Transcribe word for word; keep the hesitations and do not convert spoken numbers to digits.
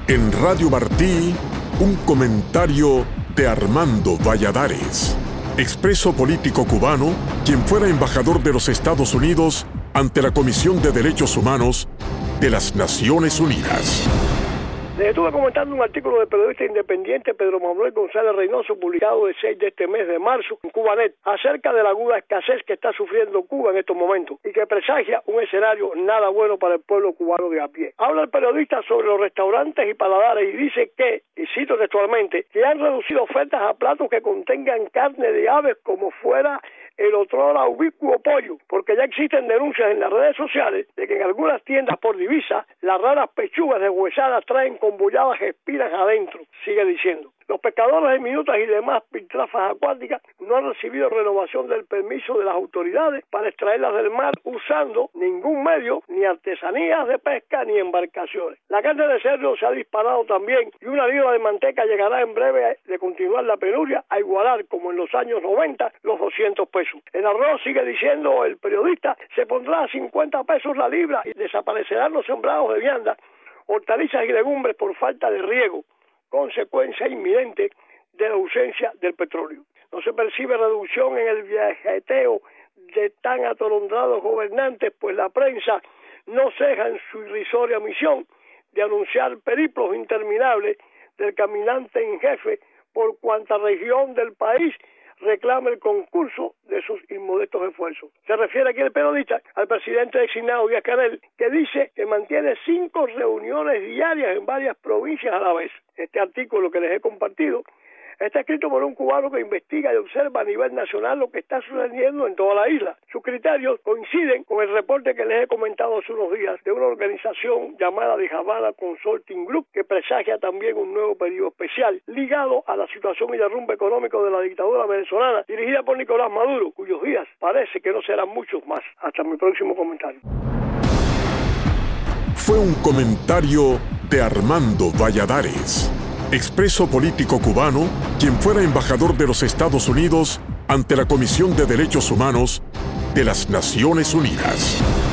En Radio Martí, un comentario de Armando Valladares, expreso político cubano, quien fuera embajador de los Estados Unidos ante la Comisión de Derechos Humanos de las Naciones Unidas. Les estuve comentando un artículo del periodista independiente Pedro Manuel González Reynoso, publicado el seis de este mes de marzo en Cubanet, acerca de la aguda escasez que está sufriendo Cuba en estos momentos y que presagia un escenario nada bueno para el pueblo cubano de a pie. Habla el periodista sobre los restaurantes y paladares y dice que, y cito textualmente, que han reducido ofertas a platos que contengan carne de aves como fuera el otrora ubicuo pollo, porque ya existen denuncias en las redes sociales de que en algunas tiendas por divisa las raras pechugas deshuesadas traen conbulladas espinas adentro, sigue diciendo. Los pescadores de minutas y demás piltrafas acuáticas no han recibido renovación del permiso de las autoridades para extraerlas del mar usando ningún medio, ni artesanías de pesca ni embarcaciones. La carne de cerdo se ha disparado también y una libra de manteca llegará en breve de continuar la penuria a igualar, como en los años noventa, los doscientos pesos. El arroz, sigue diciendo el periodista, se pondrá a cincuenta pesos la libra y desaparecerán los sembrados de vianda, hortalizas y legumbres por falta de riego, consecuencia inminente de la ausencia del petróleo. No se percibe reducción en el viajeteo de tan atolondrados gobernantes, pues la prensa no ceja en su irrisoria misión de anunciar periplos interminables del caminante en jefe por cuanta región del país reclama el concurso de sus inmodestos esfuerzos. Se refiere aquí el periodista al presidente designado Díaz-Canel, que dice que mantiene cinco reuniones diarias en varias provincias a la vez. Este artículo que les he compartido está escrito por un cubano que investiga y observa a nivel nacional lo que está sucediendo en toda la isla. Sus criterios coinciden con el reporte que les he comentado hace unos días de una organización llamada The Havana Consulting Group, que presagia también un nuevo periodo especial ligado a la situación y derrumbe económico de la dictadura venezolana dirigida por Nicolás Maduro, cuyos días parece que no serán muchos más. Hasta mi próximo comentario. Fue un comentario de Armando Valladares, expreso político cubano, quien fuera embajador de los Estados Unidos ante la Comisión de Derechos Humanos de las Naciones Unidas.